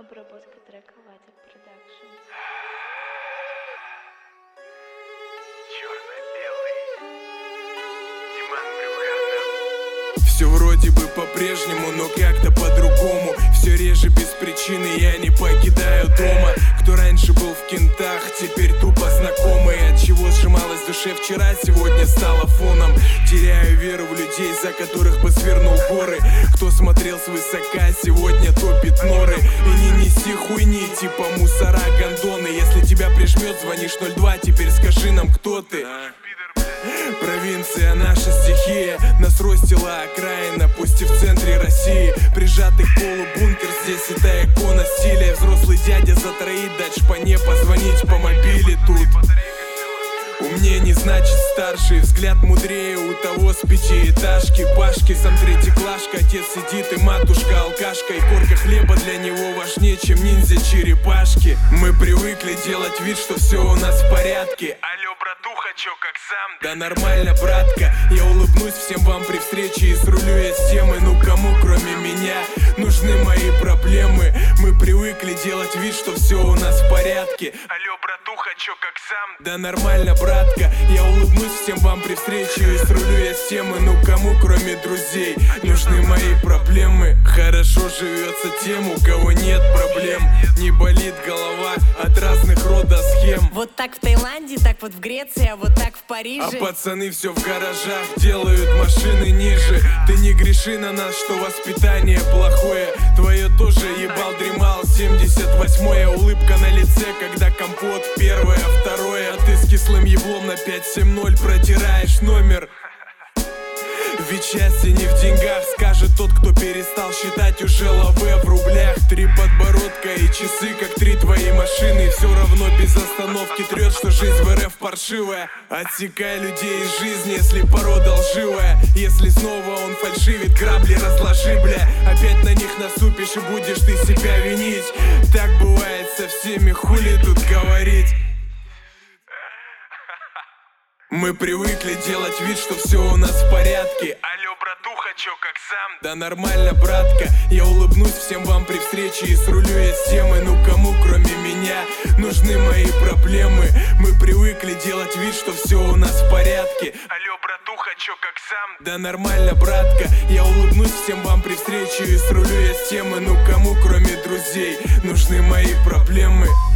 Обработка трека Вадик Продакшн. Все вроде бы по-прежнему, но как-то по-другому. Все реже без причины я не покидаю дома. Кто раньше был в кентах, теперь тупо знакомый. От чего сжималась в душе вчера, сегодня стала фоном. Теряю веру в людей, за которых бы свернул горы. Кто смотрел свысока, сегодня топит норы. И не неси хуйни, типа мусора, гондоны. Если тебя прижмет, звонишь 02, теперь скажи нам, кто ты. Провинция наша стихия, нас ростила окраина, пусть и в центре России. Прижатый к полу бункер, здесь это икона стиля. Взрослый дядя за троих дать шпане, позвонить по мобиле тут. Умнее не значит старший, взгляд мудрее у того с пятиэтажки. Пашки, сам третьеклашка, отец сидит и матушка алкашка. И корка хлеба для него важнее, чем ниндзя-черепашки. Мы привыкли делать вид, что все у нас в порядке. Алло, братуха, чё, как сам? Да нормально, братка. Я улыбнусь всем вам при встрече и срулю я с темы. Ну кому, кроме меня, нужны мои проблемы? Мы привыкли делать вид, что все у нас в порядке. Алло, братуха, чё, как сам? Да нормально, братка. Я улыбнусь всем вам при встрече и срулю я с темы. Ну кому, кроме друзей, нужны мои проблемы? Хорошо живется тем, у кого нет проблем. Не болит голова от разных рода схем. Вот так в Таиланде, так вот в Греции, а вот так в Париже. А пацаны все в гаражах делают машины ниже. Ты не греши на нас, что воспитание плохое. Твое тоже ебал, дремал. 78-я улыбка на лице, когда компот первое, второе. А ты с кислым еблом на 570 протираешь номер. Ведь счастье не в деньгах, скажет тот, кто перестал считать уже лаве в рублях. 3 подбородка и часы, как 3 твои машины. Все равно без остановки трет, что жизнь в РФ паршивая. Отсекай людей из жизни, если порода лживая. Если снова он фальшивит, грабли разложи, бля. Опять на них наступишь и будешь ты себя винить. Так бывает со всеми, хули тут говорить. Мы привыкли делать вид, что все у нас в порядке. Алло, братуха, чё, как сам? Да нормально, братка. Я улыбнусь всем вам при встрече и срулю я с темы. Ну кому, кроме меня, нужны мои проблемы? Мы привыкли делать вид, что все у нас в порядке. Алло, братуха, чё, как сам? Да нормально, братка. Я улыбнусь всем вам при встрече и срулю я с темы. Ну кому, кроме друзей, нужны мои проблемы?